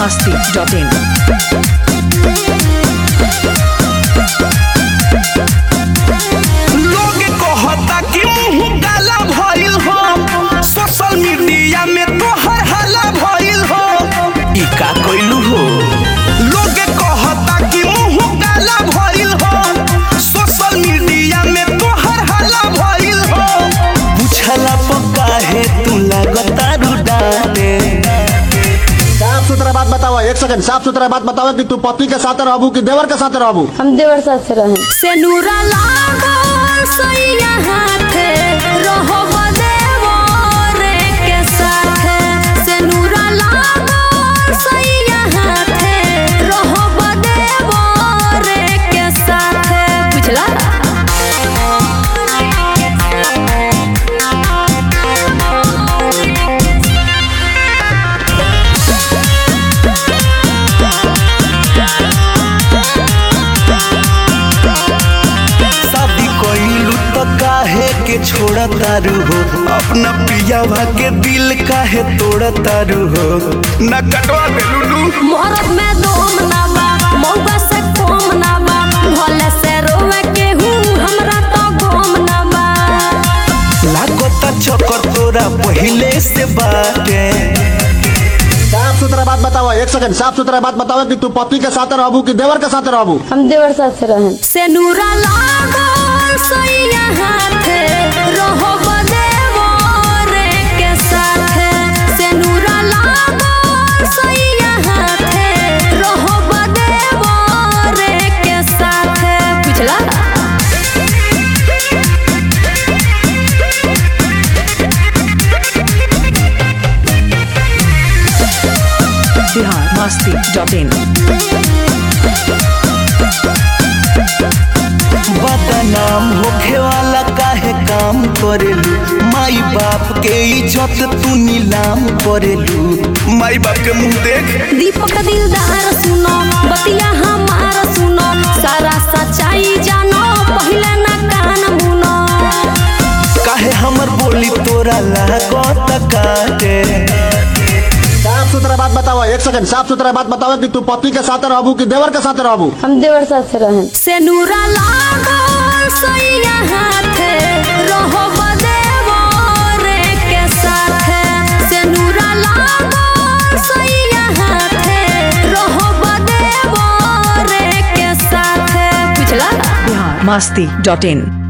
biharmasti.in लोग कहता कि मुंह काला भइल हो, सोशल मीडिया में तोहर हल्ला भइल हो। ई का कइलू हो? लोग कहता कि मुंह काला भइल हो, सोशल मीडिया में तोहर हल्ला भइल हो। पूछला पक्का है तू लगता रुडाने। साफ सुथरा बात बताओ, एक सेकंड साफ सुथरा बात बताओ कि तू पति के साथ रहबू कि देवर के साथ रहबू? हम देवर साथ से रहे। सेनुरा लागल सैया हाथे रहब देवर के साथे। सेनुरा लागल सैया हाथे रहब देवर के साथे। बुझला? काहे के छोड़ा तारू हो, अपना पियावा के दिल काहे तोड़ा तारू हो। न कटवा दे लुलू। मोहरत में दोम ना बा, मौका से कोम ना बा। भले से रोवे के हूँ हमरा तो गोम ना बा। लागता चक्कर तोरा पहले से बाटे। साफ सुथरा बात बताओ, एक सेकंड साफ सुथरा बात बताओ कि तू पति के साथ रहबू कि देवर के साथ रहबू? हम देवर साथ से रहे। सेनुरा लागल सैया हाथे रहब देवर के साथे। सेनुरा लागल सैया हाथे रहब देवर के साथे। बुझला? biharmasti.in बदनाम होखे वाला काहे काम करेलू? माई बाप के इज्जत तू नीलाम करेलू। माई बाप के मुंह देख। दीपक दिलदार सुनो, बतिया हमार सुनो। सारा सच्चाई जानो, पहले ना कान मुनो। काहे हमर बोली तोरा लागत काटे। साफ सुथरा बात बताओ, एक सेकंड साफ सुथरा बात बताओ कि तू पति के साथ रहबू कि देवर के साथ रहबू? हम देवर साथ से रहे। सेनुरा लागल सैया हाथे रहब देवर के साथे। सेनुरा लागल सैया हाथे रहब देवर के साथे। बुझला? biharmasti.in